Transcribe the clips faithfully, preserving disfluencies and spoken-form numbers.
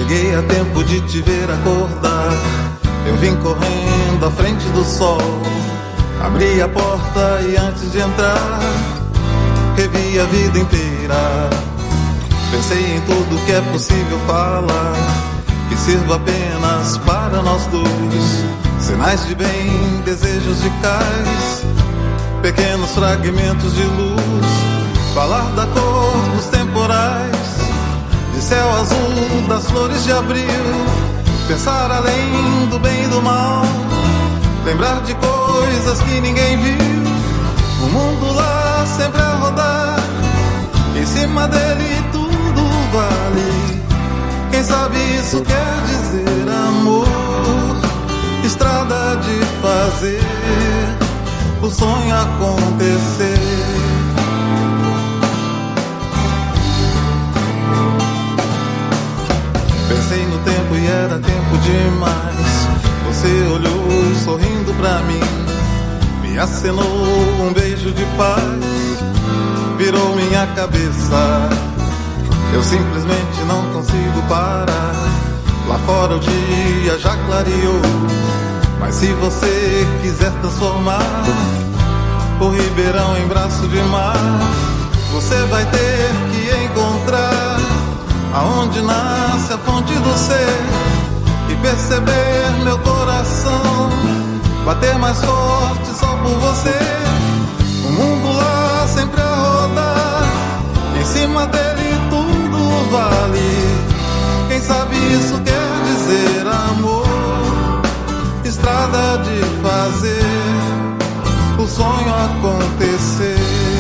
Cheguei a tempo de te ver acordar. Eu vim correndo à frente do sol. Abri a porta e antes de entrar, revi a vida inteira. Pensei em tudo que é possível falar, que sirva apenas para nós dois. Sinais de bem, desejos de cais, pequenos fragmentos de luz. Falar da cor dos temporais, de céu azul, das flores de abril. Pensar além do bem e do mal, lembrar de coisas que ninguém viu. O mundo lá sempre a rodar, em cima dele tudo vale. Quem sabe isso quer dizer amor, estrada de fazer o sonho acontecer. Pensei no tempo e era tempo demais. Você olhou sorrindo pra mim, me acenou um beijo de paz, virou minha cabeça. Eu simplesmente não consigo parar. Lá fora o dia já clareou, mas se você quiser transformar o Ribeirão em braço de mar, você vai ter que encontrar aonde nasce a fonte do ser e perceber meu coração bater mais forte só por você. O mundo lá sempre a rodar, em cima dele tudo vale. Quem sabe isso quer dizer amor, estrada de fazer o sonho acontecer.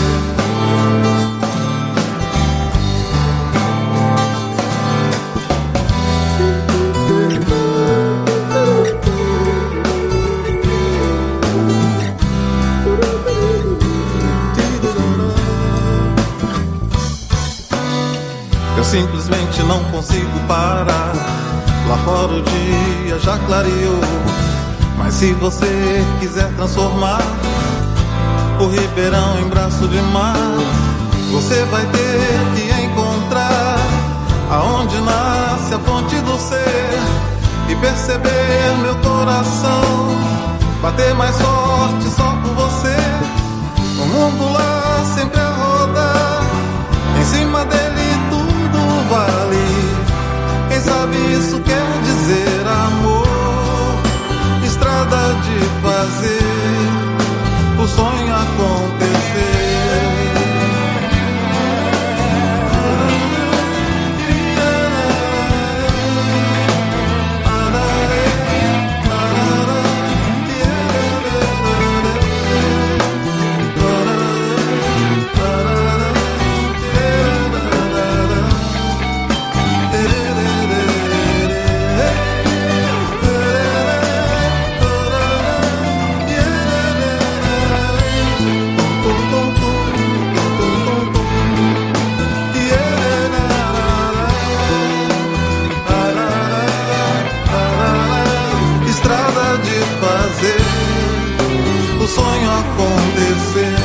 Eu simplesmente não consigo parar. Lá fora o dia já clareou, mas se você quiser transformar o Ribeirão em braço de mar, você vai ter que encontrar aonde nasce a fonte do ser e perceber meu coração bater mais forte só por você. O mundo lá sempre a rodar, em cima dele tudo vale. Quem sabe isso quer dizer amor, estrada de fazer o sonho acontecer. O sonho acontecer.